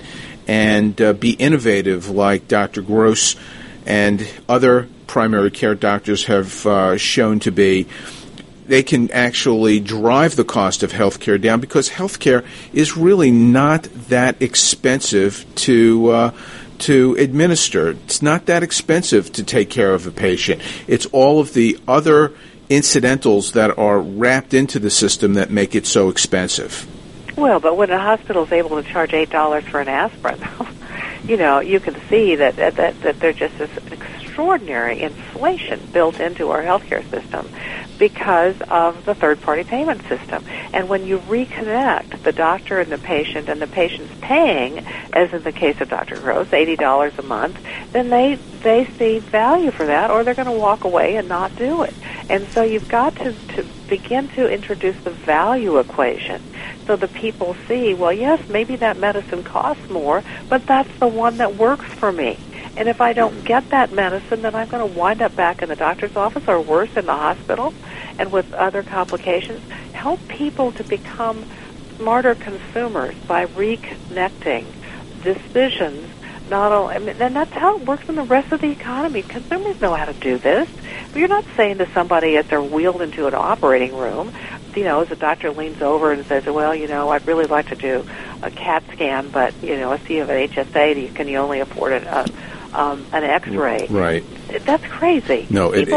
and uh, be innovative, like Doctor Gross and other primary care doctors have uh, shown to be, they can actually drive the cost of healthcare down, because healthcare is really not that expensive to uh, to administer. It's not that expensive to take care of a patient. It's all of the other incidentals that are wrapped into the system that make it so expensive. Well, but when a hospital is able to charge eight dollars for an aspirin, you know, you can see that that that there's just this extraordinary inflation built into our healthcare system because of the third-party payment system. And when you reconnect the doctor and the patient, and the patient's paying, as in the case of Doctor Gross, eighty dollars a month, then they they see value for that, or they're going to walk away and not do it. And so you've got to, to begin to introduce the value equation so the people see, well, yes, maybe that medicine costs more, but that's the one that works for me. And if I don't get that medicine, then I'm going to wind up back in the doctor's office, or worse, in the hospital, and with other complications. Help people to become smarter consumers by reconnecting decisions. Not only, I mean, and that's how it works in the rest of the economy. Consumers know how to do this. But you're not saying to somebody as they're wheeled into an operating room, you know, as the doctor leans over and says, well, you know, I'd really like to do a CAT scan, but, you know, if you have an H S A, can you only afford an, uh, um, an X-ray? Right. That's crazy. No, People, it,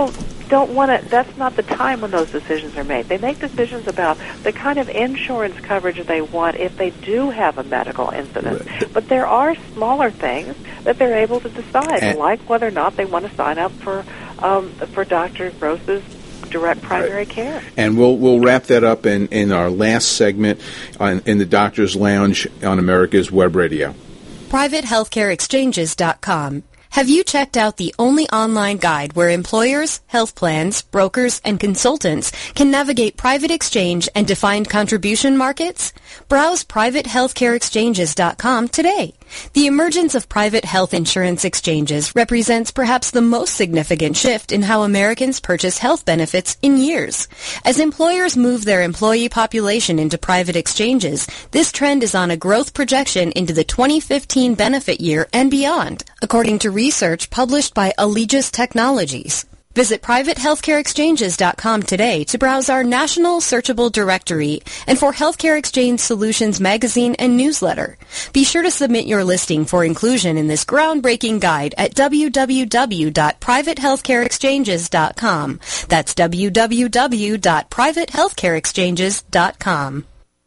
don't want to, that's not the time when those decisions are made. They make decisions about the kind of insurance coverage they want if they do have a medical incident. But there are smaller things that they're able to decide, and like whether or not they want to sign up for um, for Doctor Gross's direct primary right. care. And we'll we'll wrap that up in, in our last segment on, in the Doctor's Lounge on America's Web Radio. private healthcare exchanges dot com. Have you checked out the only online guide where employers, health plans, brokers, and consultants can navigate private exchange and defined contribution markets? Browse private healthcare exchanges dot com today. The emergence of private health insurance exchanges represents perhaps the most significant shift in how Americans purchase health benefits in years. As employers move their employee population into private exchanges, this trend is on a growth projection into the twenty fifteen benefit year and beyond, according to research published by Allegis Technologies. Visit private healthcare exchanges dot com today to browse our national searchable directory and for Healthcare Exchange Solutions magazine and newsletter. Be sure to submit your listing for inclusion in this groundbreaking guide at w w w dot private healthcare exchanges dot com. That's w w w dot private healthcare exchanges dot com.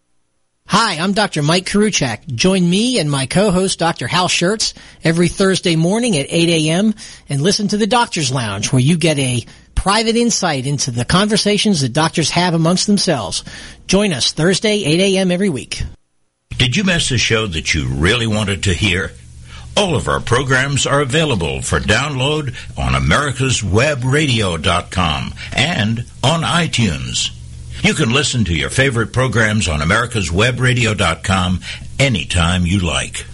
Hi, I'm Doctor Mike Karuchak. Join me and my co-host, Doctor Hal Schertz, every Thursday morning at eight a.m. and listen to the Doctor's Lounge, where you get a private insight into the conversations that doctors have amongst themselves. Join us Thursday, eight a.m. every week. Did you miss a show that you really wanted to hear? All of our programs are available for download on americas web radio dot com and on iTunes. You can listen to your favorite programs on americas web radio dot com anytime you like.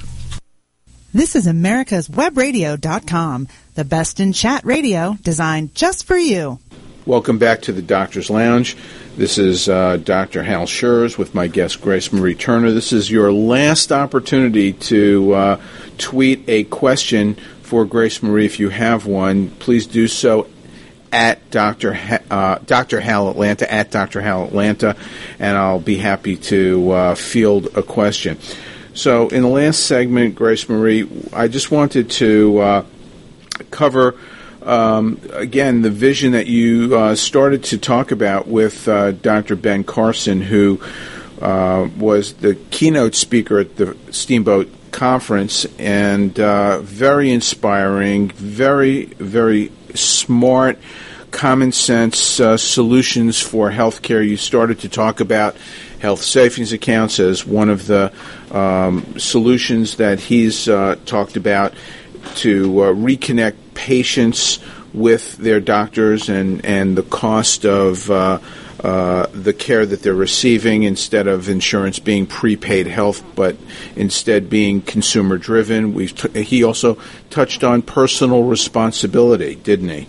This is americas web radio dot com, the best in chat radio designed just for you. Welcome back to the Doctor's Lounge. This is uh, Doctor Hal Schertz with my guest Grace Marie Turner. This is your last opportunity to uh, tweet a question for Grace Marie. If you have one, please do so at Doctor Ha- uh, Doctor Hal Atlanta, at Doctor Hal Atlanta, and I'll be happy to uh, field a question. So in the last segment, Grace Marie, I just wanted to uh, cover, um, again, the vision that you uh, started to talk about with uh, Doctor Ben Carson, who uh, was the keynote speaker at the Steamboat Conference, and uh, very inspiring, very, very smart, common sense uh, solutions for healthcare. You started to talk about health savings accounts as one of the um, solutions that he's uh, talked about to uh, reconnect patients with their doctors and, and the cost of uh, uh, the care that they're receiving, instead of insurance being prepaid health, but instead being consumer driven. We've t- he also touched on personal responsibility, didn't he?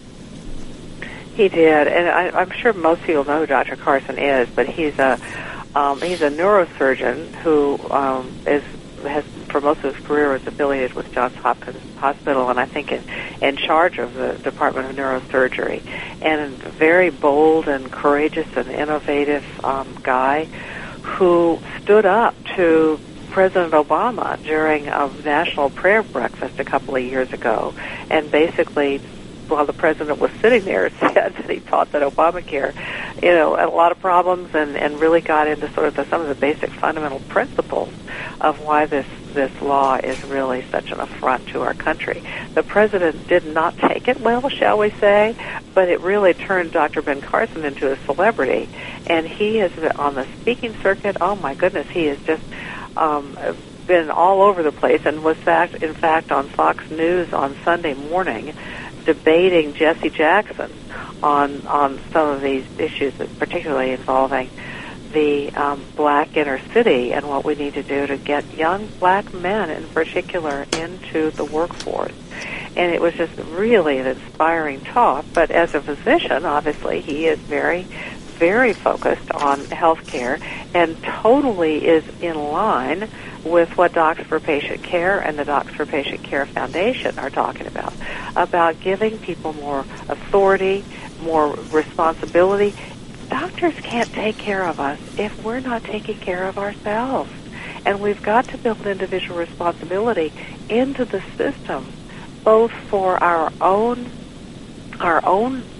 He did, and I, I'm sure most people know who Doctor Carson is, but he's a um, he's a neurosurgeon who um, is has for most of his career was affiliated with Johns Hopkins Hospital, and I think in, in charge of the Department of Neurosurgery, and a very bold and courageous and innovative um, guy who stood up to President Obama during a national prayer breakfast a couple of years ago, and basically, while the president was sitting there, said that he thought that Obamacare, you know, had a lot of problems, and, and really got into sort of the, some of the basic fundamental principles of why this this law is really such an affront to our country. The president did not take it well, shall we say, but it really turned Doctor Ben Carson into a celebrity, and he has been on the speaking circuit. Oh my goodness, he has just um, been all over the place, and was fact in fact on Fox News on Sunday morning, debating Jesse Jackson on on some of these issues, particularly involving the um, black inner city and what we need to do to get young black men in particular into the workforce. And it was just really an inspiring talk. But as a physician, obviously, he is very, very focused on health care and totally is in line with what Docs for Patient Care and the Docs for Patient Care Foundation are talking about, about giving people more authority, more responsibility. Doctors can't take care of us if we're not taking care of ourselves. And we've got to build individual responsibility into the system, both for our own our own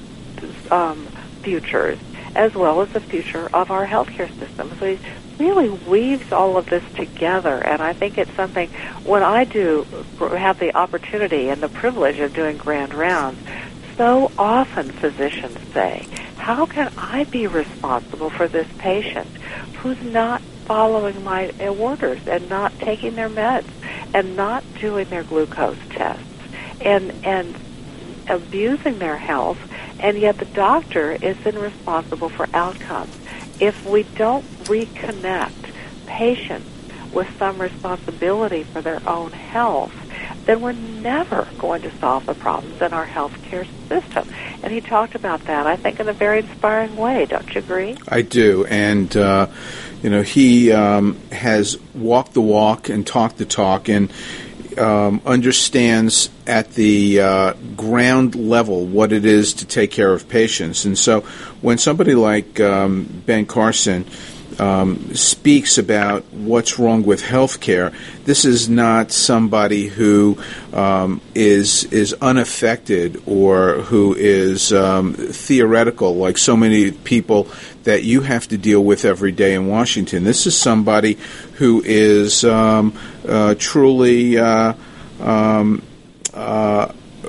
um, futures, as well as the future of our healthcare system. So he really weaves all of this together, and I think it's something, when I do have the opportunity and the privilege of doing grand rounds, so often physicians say, how can I be responsible for this patient who's not following my orders and not taking their meds and not doing their glucose tests and and abusing their health, and yet the doctor isn't responsible for outcomes. If we don't reconnect patients with some responsibility for their own health, then we're never going to solve the problems in our healthcare system. And he talked about that, I think, in a very inspiring way. Don't you agree? I do. And, uh, you know, he um, has walked the walk and talked the talk and um, understands at the uh, ground level what it is to take care of patients. And so when somebody like um, Ben Carson Um, speaks about what's wrong with healthcare, this is not somebody who um, is is unaffected or who is um, theoretical like so many people that you have to deal with every day in Washington. This is somebody who is um, uh, truly uh, um, uh,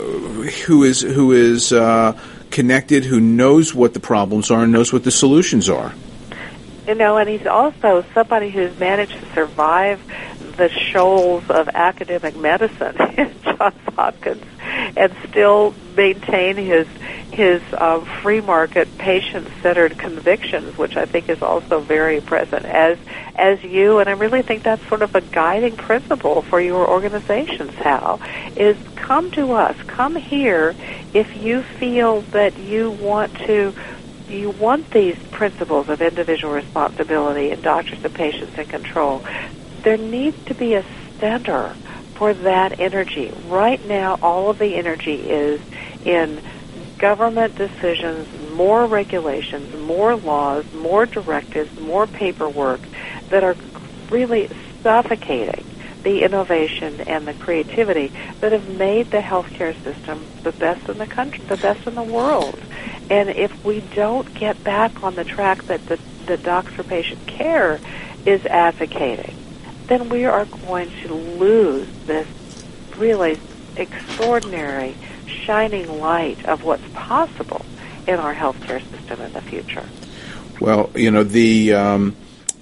who is who is uh, connected, who knows what the problems are and knows what the solutions are. You know, and he's also somebody who's managed to survive the shoals of academic medicine in Johns Hopkins and still maintain his his uh, free market, patient-centered convictions, which I think is also very present as as you. And I really think that's sort of a guiding principle for your organizations, Hal, is come to us, come here if you feel that you want to you want these principles of individual responsibility and doctors and patients in control. There needs to be a center for that energy. Right now, all of the energy is in government decisions, more regulations, more laws, more directives, more paperwork that are really suffocating the innovation and the creativity that have made the healthcare system the best in the country, the best in the world. And if we don't get back on the track that the, the Docs for Patient Care is advocating, then we are going to lose this really extraordinary, shining light of what's possible in our healthcare system in the future. Well, you know, the um,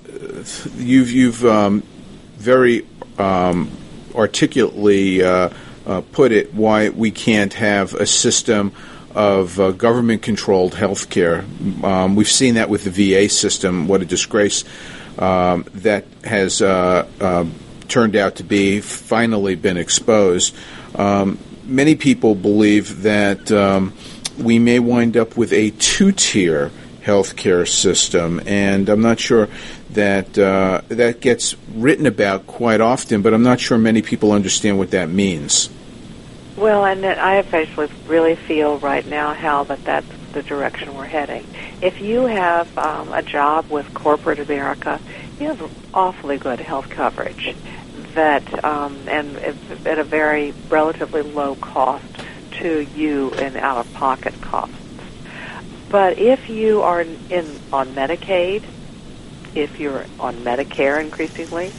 you've you've um, very um, articulately uh, uh, put it why we can't have a system of uh, government-controlled health care. Um, we've seen that with the V A system, what a disgrace um, that has uh, uh, turned out to be, finally been exposed. Um, many people believe that um, we may wind up with a two-tier healthcare system, and I'm not sure that uh, that gets written about quite often, but I'm not sure many people understand what that means. Well, and I actually really feel right now, Hal, that that's the direction we're heading. If you have um, a job with corporate America, you have awfully good health coverage that, um, and at a very relatively low cost to you in out-of-pocket costs. But if you are in on Medicaid, if you're on Medicare increasingly,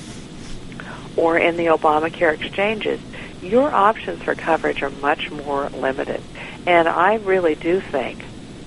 or in the Obamacare exchanges, your options for coverage are much more limited. And I really do think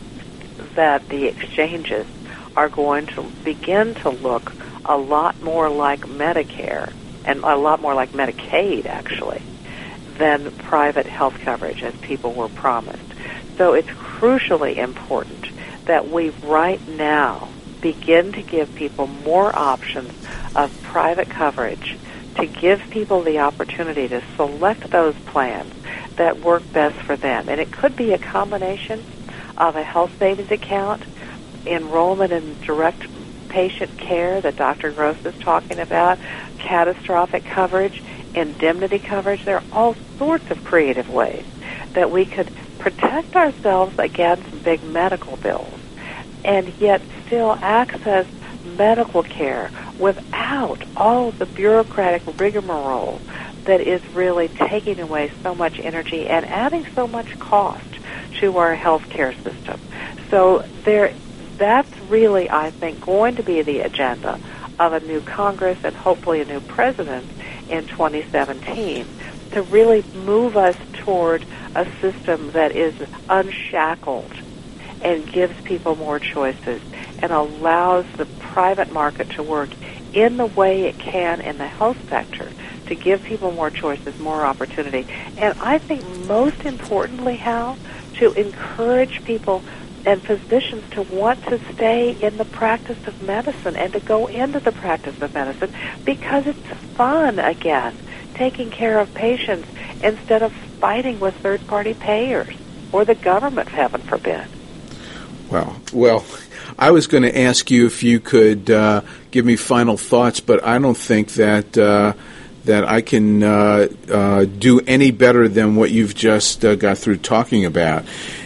that the exchanges are going to begin to look a lot more like Medicare, and a lot more like Medicaid, actually, than private health coverage as people were promised. So it's crucially important that we right now begin to give people more options of private coverage, to give people the opportunity to select those plans that work best for them. And it could be a combination of a health savings account, enrollment in direct patient care that Doctor Gross is talking about, catastrophic coverage, indemnity coverage. There are all sorts of creative ways that we could protect ourselves against big medical bills and yet still access medical care without all of the bureaucratic rigmarole that is really taking away so much energy and adding so much cost to our healthcare system. So there, that's really, I think, going to be the agenda of a new Congress and hopefully a new president in twenty seventeen, to really move us toward a system that is unshackled and gives people more choices and allows the private market to work in the way it can in the health sector to give people more choices, more opportunity. And I think most importantly, Hal, to encourage people and physicians to want to stay in the practice of medicine and to go into the practice of medicine because it's fun again, taking care of patients instead of fighting with third-party payers or the government, heaven forbid. Well, well, I was going to ask you if you could uh, give me final thoughts, but I don't think that uh, that I can uh, uh, do any better than what you've just uh, got through talking about.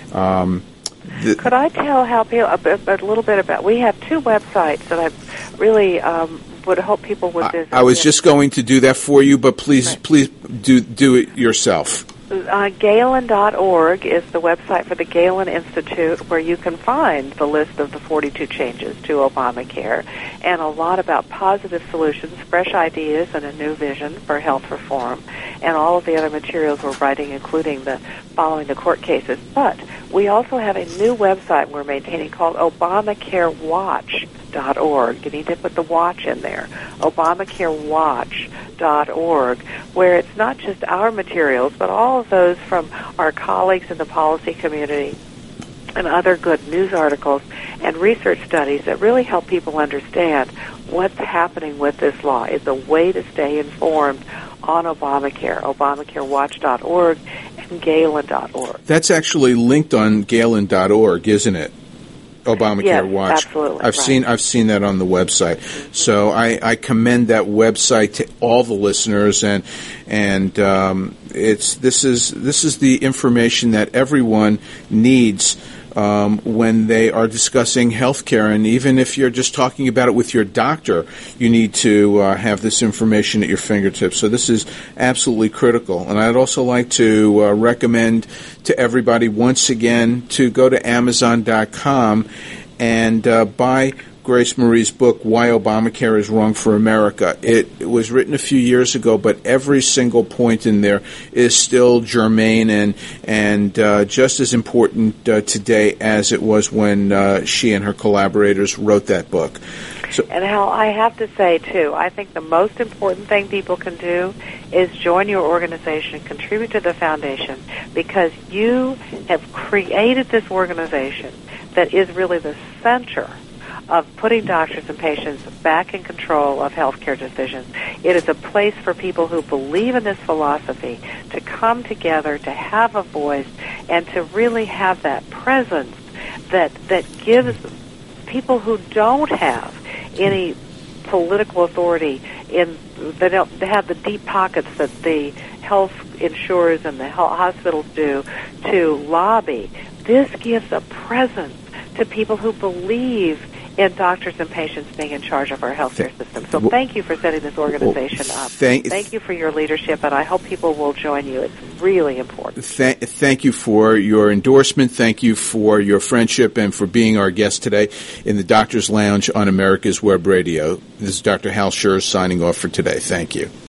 Um, the Could I tell how people a, a little bit about? We have two websites that I really um, would hope people would visit. I, I was just going to do that for you, but please, right. please do do it yourself. Uh, Galen dot org is the website for the Galen Institute, where you can find the list of the forty-two changes to Obamacare and a lot about positive solutions, fresh ideas, and a new vision for health reform, and all of the other materials we're writing, including the following the court cases. But we also have a new website we're maintaining called Obamacare Watch dot org. You need to put the watch in there, Obamacare Watch dot org, where it's not just our materials, but all of those from our colleagues in the policy community and other good news articles and research studies that really help people understand what's happening with this law. It's a way to stay informed on Obamacare, Obamacare Watch dot org and Galen dot org. That's actually linked on Galen dot org, isn't it? Obamacare yes, Watch. Absolutely. I've right. seen I've seen that on the website. So I, I commend that website to all the listeners, and and um, it's this is this is the information that everyone needs um, when they are discussing healthcare. And even if you're just talking about it with your doctor, you need to uh, have this information at your fingertips. So this is absolutely critical. And I'd also like to uh, recommend to everybody once again to go to Amazon dot com and uh, buy Grace Marie's book, Why Obamacare is Wrong for America. It, it was written a few years ago, but every single point in there is still germane and and uh, just as important uh, today as it was when uh, she and her collaborators wrote that book. So, and Hal, I have to say, too, I think the most important thing people can do is join your organization and contribute to the foundation, because you have created this organization that is really the center of putting doctors and patients back in control of healthcare decisions. It is a place for people who believe in this philosophy to come together, to have a voice, and to really have that presence that that gives people who don't have any political authority in they don't they have the deep pockets that the health insurers and the health hospitals do to lobby. This gives a presence to people who believe in doctors and patients being in charge of our healthcare system. So thank you for setting this organization up. Thank, thank you for your leadership, and I hope people will join you. It's really important. Th- thank you for your endorsement. Thank you for your friendship and for being our guest today in the Doctor's Lounge on America's Web Radio. This is Doctor Hal Scherz signing off for today. Thank you.